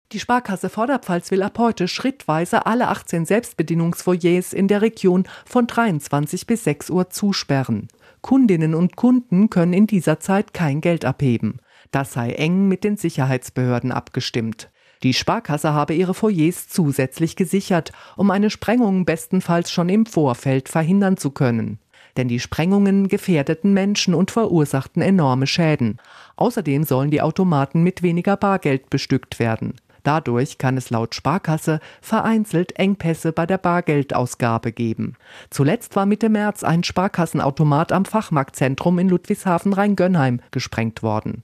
Die Sparkasse Vorderpfalz will ab heute schrittweise alle 18 Selbstbedienungsfoyers in der Region von 23 bis 6 Uhr zusperren. Kundinnen und Kunden können in dieser Zeit kein Geld abheben. Das sei eng mit den Sicherheitsbehörden abgestimmt. Die Sparkasse habe ihre Foyers zusätzlich gesichert, um eine Sprengung bestenfalls schon im Vorfeld verhindern zu können. Denn die Sprengungen gefährdeten Menschen und verursachten enorme Schäden. Außerdem sollen die Automaten mit weniger Bargeld bestückt werden. Dadurch kann es laut Sparkasse vereinzelt Engpässe bei der Bargeldausgabe geben. Zuletzt war Mitte März ein Sparkassenautomat am Fachmarktzentrum in Ludwigshafen-Rheingönheim gesprengt worden.